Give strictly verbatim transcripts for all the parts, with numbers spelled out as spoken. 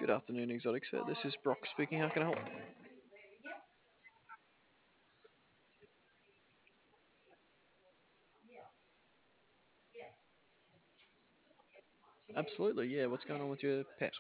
Good afternoon, Exotics Fair. This is Brock speaking. How can I help? Absolutely, yeah. What's going on with your pet?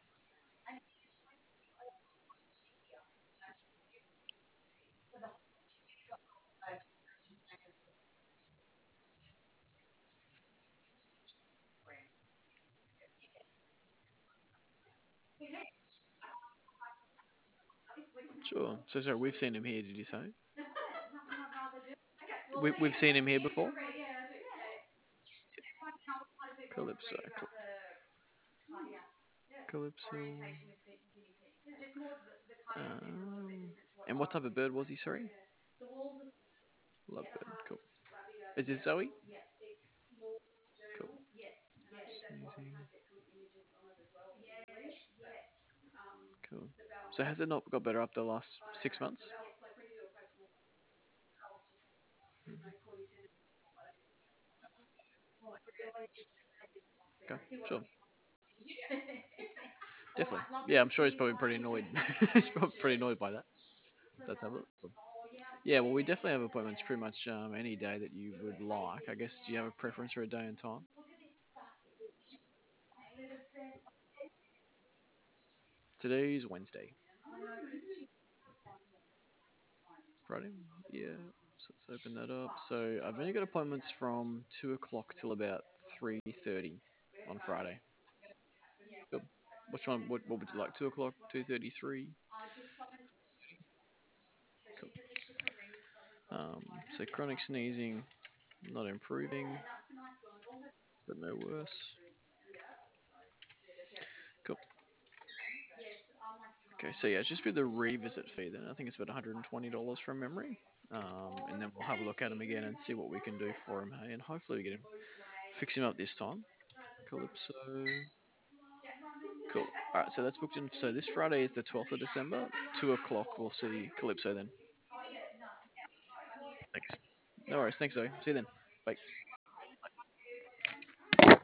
Sure. So, sorry, we've seen him here, did you say? We, we've seen him here before? Calypso. Cool. Calypso. Um, and what type of bird was he, sorry? Lovebird. Cool. Is this Zoe? Cool. Sneezing. Cool. So, has it not got better up the last six months? Okay, sure. Definitely. Yeah, I'm sure he's probably pretty annoyed. He's probably pretty annoyed by that. Let's have a look. Yeah, well, we definitely have appointments pretty much um, any day that you would like. I guess, do you have a preference for a day and time? Today's Wednesday. Friday? Yeah. So let's open that up. So I've only got appointments from two o'clock till about three thirty on Friday. Good. Which one? What, what would you like? Two o'clock, two thirty, three. Cool. Um, so chronic sneezing, not improving, but no worse. Cool. Okay, so yeah, just for the revisit fee then, I think it's about one hundred twenty dollars from memory. Um, and then we'll have a look at him again and see what we can do for him, hey, and hopefully we get him, fix him up this time. Calypso. Cool. Alright, so that's booked in. So this Friday is the twelfth of December, two o'clock. We'll see Calypso then. Thanks. No worries. Thanks, Zoe. See you then. Bye.